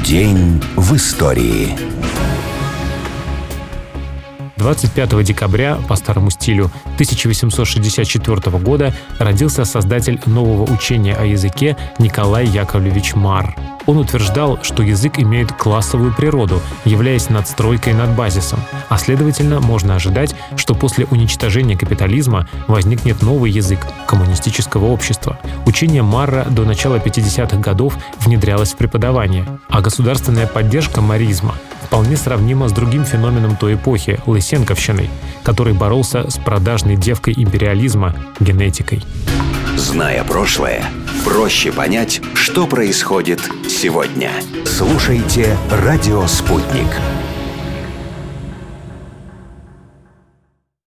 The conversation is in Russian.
День в истории. 25 декабря по старому стилю 1864 года родился создатель нового учения о языке Николай Яковлевич Марр. Он утверждал, что язык имеет классовую природу, являясь надстройкой над базисом, а следовательно, можно ожидать, что после уничтожения капитализма возникнет новый язык коммунистического общества. Учение Марра до начала 50-х годов внедрялось в преподавание, а государственная поддержка маризма вполне сравнима с другим феноменом той эпохи – лысенковщиной, который боролся с продажной девкой империализма – генетикой. Зная прошлое, проще понять, что происходит сегодня. Слушайте «Радио Спутник».